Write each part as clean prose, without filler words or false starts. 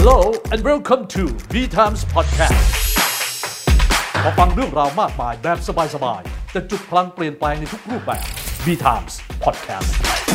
Hello and welcome to V Times Podcast มาฟังเรื่องราวมากมายแบบสบายๆแต่จุดพลังเปลี่ยนแปลงในทุกรูปแบบ V Times Podcast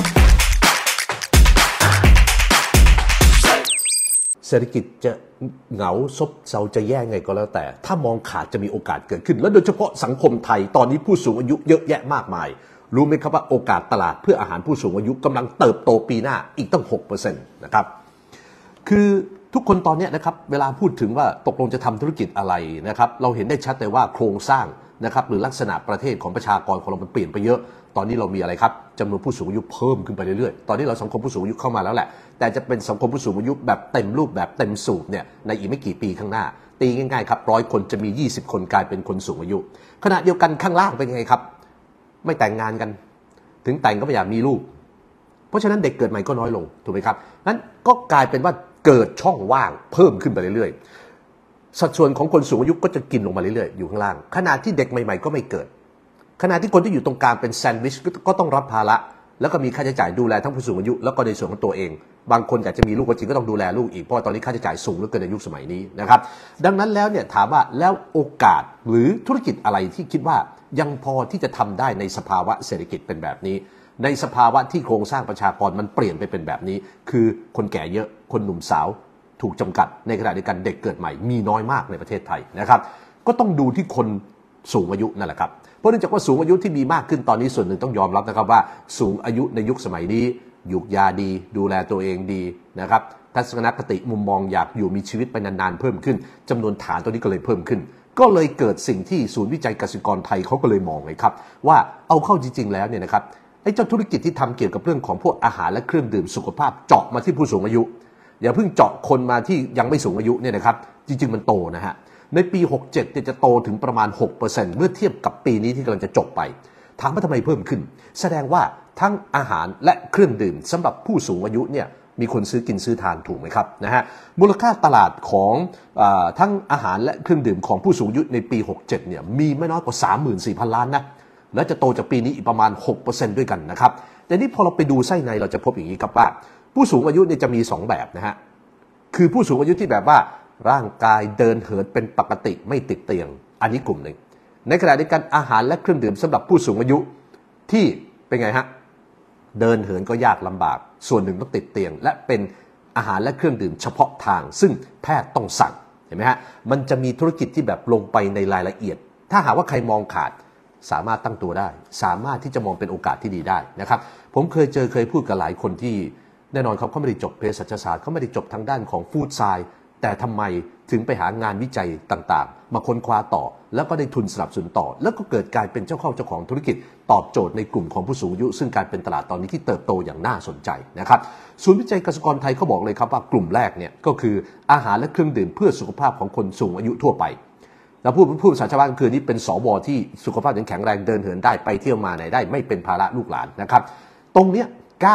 เศรษฐกิจจะเหงาซบเซาจะแย่ไงก็แล้วแต่ถ้ามองขาดจะมีโอกาสเกิดขึ้นและโดยเฉพาะสังคมไทยตอนนี้ผู้สูงอายุเยอะแยะมากมายรู้ไหมครับว่าโอกาสตลาดเพื่ออาหารผู้สูงอายุกำลังเติบโตปีหน้าอีกตั้ง 6% นะครับคือทุกคนตอนนี้นะครับเวลาพูดถึงว่าตกลงจะทำธุรกิจอะไรนะครับเราเห็นได้ชัดเลยว่าโครงสร้างนะครับหรือลักษณะประเทศของประชากรของเรามันเปลี่ยนไปเยอะตอนนี้เรามีอะไรครับจำนวนผู้สูงอายุเพิ่มขึ้นไปเรื่อยๆตอนนี้เราสังคมผู้สูงอายุเข้ามาแล้วแหละแต่จะเป็นสังคมผู้สูงอายุแบบเต็มรูปแบบเต็มสูบเนี่ยในอีกไม่กี่ปีข้างหน้าตีง่ายๆครับ100 คนจะมี20 คนกลายเป็นคนสูงอายุขณะเดียวกันข้างล่างเป็นไงครับไม่แต่งงานกันถึงแต่งก็ไม่อยากมีลูกเพราะฉะนั้นเด็กเกิดใหม่ก็น้อยลงถูกไหมครับนั้นก็กลายเป็นว่าเกิดช่องว่างเพิ่มขึ้นไปเรื่อยๆสัดส่วนของคนสูงอายุก็จะกินลงมาเรื่อยๆอยู่ข้างล่างขณะที่เด็กใหม่ๆก็ไม่เกิดขณะที่คนที่อยู่ตรงกลางเป็นแซนด์วิชก็ต้องรับภาระแล้วก็มีค่าใช้จ่ายดูแลทั้งผู้สูงอายุแล้วก็ในส่วนของตัวเองบางคนอยากจะมีลูกก็จริงก็ต้องดูแลลูกอีกเพราะว่าตอนนี้ค่าใช้จ่ายสูงเหลือเกินในยุคสมัยนี้นะครับดังนั้นแล้วเนี่ยถามว่าแล้วโอกาสหรือธุรกิจอะไรที่คิดว่ายังพอที่จะทำได้ในสภาวะเศรษฐกิจเป็นแบบนี้ในสภาวะที่โครงสร้างประชากรมันเปลี่ยนไปเป็นแบบนี้คือคนแก่เยอะคนหนุ่มสาวถูกจำกัดในขณะเดียวกันเด็กเกิดใหม่มีน้อยมากในประเทศไทยนะครับก็ต้องดูที่คนสูงอายุนั่นแหละครับเพราะเนื่องจากว่าสูงอายุที่มีมากขึ้นตอนนี้ส่วนหนึ่งต้องยอมรับนะครับว่าสูงอายุในยุคสมัยนี้หยุกยาดีดูแลตัวเองดีนะครับทัศนคติมุมมองอยากอยู่มีชีวิตไปนานๆเพิ่มขึ้นจำนวนฐานตัวนี้ก็เลยเพิ่มขึ้นก็เลยเกิดสิ่งที่ศูนย์วิจัยกสิกรไทยเขาก็เลยมองเลยครับว่าเอาเข้าจริงๆแล้วเนี่ยนะครับไอ้เจ้าธุรกิจที่ทำเกี่ยวกับเรื่องของพวกอาหารและเครื่องดื่มสุขภาพเจาะมาที่ผู้สูงอายุอย่าเพิ่งเจาะคนมาที่ยังไม่สูงอายุเนี่ยนะครับจริงๆมันโตนะฮะในปี67เนี่ยจะโตถึงประมาณ 6% เมื่อเทียบกับปีนี้ที่กำลังจะจบไปถามว่าทำไมเพิ่มขึ้นแสดงว่าทั้งอาหารและเครื่องดื่มสำหรับผู้สูงอายุเนี่ยมีคนซื้อกินซื้อทานถูกไหมครับนะฮะมูลค่าตลาดของทั้งอาหารและเครื่องดื่มของผู้สูงอายุในปี67เนี่ยมีไม่น้อยกว่า 34,000 ล้านนะและจะโตจากปีนี้อีกประมาณ 6% ด้วยกันนะครับแต่นี่พอเราไปดูไส้ในเราจะพบอย่างนี้ครับว่าผู้สูงอายุเนี่ยจะมี2แบบนะฮะคือผู้สูงอายุที่แบบว่าร่างกายเดินเหินเป็นปกติไม่ติดเตียงอันนี้กลุ่มหนึ่งในขณะเดียวกันอาหารและเครื่องดื่มสำหรับผู้สูงอายุที่เป็นไงฮะเดินเหินก็ยากลำบากส่วนหนึ่งต้องติดเตียงและเป็นอาหารและเครื่องดื่มเฉพาะทางซึ่งแพทย์ต้องสั่งเห็นไหมฮะมันจะมีธุรกิจที่แบบลงไปในรายละเอียดถ้าหากว่าใครมองขาดสามารถตั้งตัวได้สามารถที่จะมองเป็นโอกาสที่ดีได้นะครับผมเคยพูดกับหลายคนที่แน่นอนเขาไม่ได้จบเภสัชศาสตร์เขาไม่ได้จบทางด้านของฟู้ดไซน์แต่ทำไมถึงไปหางานวิจัยต่างๆมาค้นคว้าต่อแล้วก็ได้ทุนสนับสนุนต่อแล้วก็เกิดการเป็นเจ้าของธุรกิจตอบโจทย์ในกลุ่มของผู้สูงอายุซึ่งการเป็นตลาดตอนนี้ที่เติบโตอย่างน่าสนใจนะครับศูนย์วิจัยกสิกรไทยเขาบอกเลยครับว่ากลุ่มแรกเนี่ยก็คืออาหารและเครื่องดื่มเพื่อสุขภาพของคนสูงอายุทั่วไปแล้วพูดภาษาชาวบ้านคือนี้เป็นสวที่สุขภาพยังแข็งแรงเดินเหินได้ไปเที่ยวมาไหนได้ไม่เป็นภาระลูกหลานนะครับตรงเนี้ย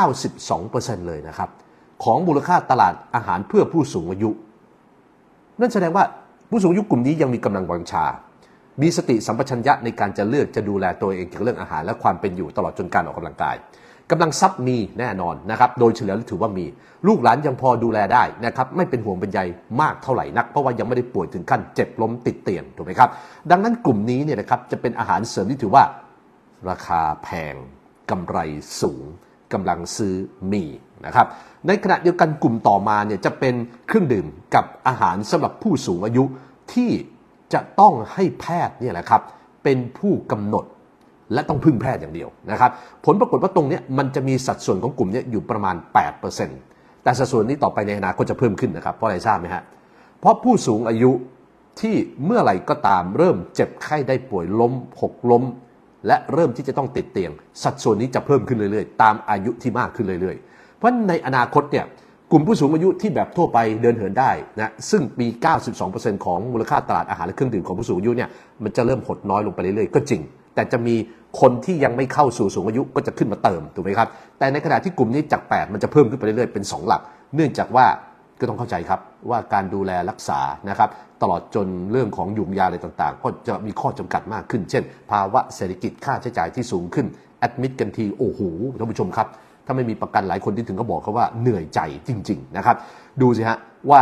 92% เลยนะครับของมูลค่าตลาดอาหารเพื่อผู้สูงอายุนั่นแสดงว่าผู้สูงอายุกลุ่มนี้ยังมีกำลังวังชามีสติสัมปชัญญะในการจะเลือกจะดูแลตัวเองเกี่ยวกับเรื่องอาหารและความเป็นอยู่ตลอดจนการออกกำลังกายกำลังทรัพย์มีแน่นอนนะครับโดยเฉลี่ยถือว่ามีลูกหลานยังพอดูแลได้นะครับไม่เป็นห่วงเป็นใยมากเท่าไหร่นักเพราะว่ายังไม่ได้ป่วยถึงขั้นเจ็บล้มติดเตียงถูกไหมครับดังนั้นกลุ่มนี้เนี่ยนะครับจะเป็นอาหารเสริมที่ถือว่าราคาแพงกำไรสูงกำลังซื้อมีนะครับในขณะเดียวกันกลุ่มต่อมาเนี่ยจะเป็นเครื่องดื่มกับอาหารสำหรับผู้สูงอายุที่จะต้องให้แพทย์เนี่ยแหละครับเป็นผู้กำหนดและต้องพึ่งแพทย์อย่างเดียวนะครับผลปรากฏว่าตรงนี้มันจะมีสัดส่วนของกลุ่มนี้อยู่ประมาณ 8% แต่สัดส่วนนี้ต่อไปในอนาคตจะเพิ่มขึ้นนะครับเพราะอะไรทราบไหมฮะเพราะผู้สูงอายุที่เมื่อไหร่ก็ตามเริ่มเจ็บไข้ได้ป่วยล้มหกล้มและเริ่มที่จะต้องติดเตียงสัดส่วนนี้จะเพิ่มขึ้นเรื่อยๆตามอายุที่มากขึ้นเรื่อยๆเพราะในอนาคตเนี่ยกลุ่มผู้สูงอายุที่แบบทั่วไปเดินเหินได้นะซึ่งมี 92% ของมูลค่าตลาดอาหารและเครื่องดื่มของผู้สูงอายุเนี่ยมันจะเริ่มหดน้อยลงไปเรื่อยๆก็จริงแต่จะมีคนที่ยังไม่เข้าสู่สูงอายุก็จะขึ้นมาเติมถูกไหมครับแต่ในขณะที่กลุ่มนี้จาก8มันจะเพิ่มขึ้นไปเรื่อยๆเป็น2หลักเนื่องจากว่าก็ต้องเข้าใจครับว่าการดูแลรักษานะครับตลอดจนเรื่องของยุงยาอะไรต่างๆก็จะมีข้อจำกัดมากขึ้นเช่นภาวะเศรษฐกิจค่าใช้จ่ายที่สูงขึ้นแอดมิดกันทีโอ้โหท่านผู้ชมครับถ้าไม่มีประกันหลายคนที่ถึงก็บอกเขาว่าเหนื่อยใจจริงๆนะครับดูสิฮะว่า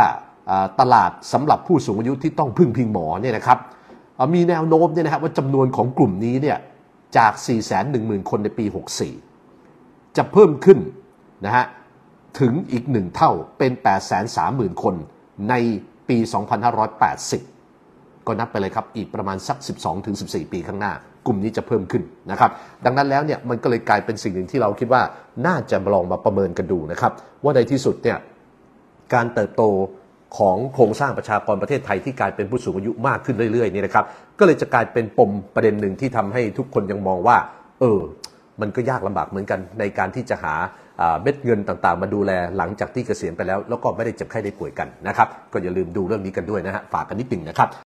ตลาดสำหรับผู้สูงอายุที่ต้องพึ่งพิงหมอเนี่ยนะครับมีแนวโน้มเนี่ยนะครับว่าจำนวนของกลุ่มนี้เนี่ยจาก 410,000 คนในปี 64 จะเพิ่มขึ้นนะฮะถึงอีก1เท่าเป็น 830,000 คนในปี 2580 ก็นับไปเลยครับอีกประมาณสัก 12-14 ปีข้างหน้ากลุ่มนี้จะเพิ่มขึ้นนะครับดังนั้นแล้วเนี่ยมันก็เลยกลายเป็นสิ่งหนึ่งที่เราคิดว่าน่าจะลองมาประเมินกันดูนะครับว่าในที่สุดเนี่ยการเติบโตของโครงสร้างประชากรประเทศไทยที่กลายเป็นผู้สูงอายุมากขึ้นเรื่อยๆนี่นะครับก็เลยจะกลายเป็นปมประเด็นหนึ่งที่ทำให้ทุกคนยังมองว่ามันก็ยากลำบากเหมือนกันในการที่จะหาเม็ดเงินต่างๆมาดูแลหลังจากที่เกษียณไปแล้วก็ไม่ได้เจ็บไข้ได้ป่วยกันนะครับก็อย่าลืมดูเรื่องนี้กันด้วยนะฮะฝากกันนิดหนึ่งนะครับ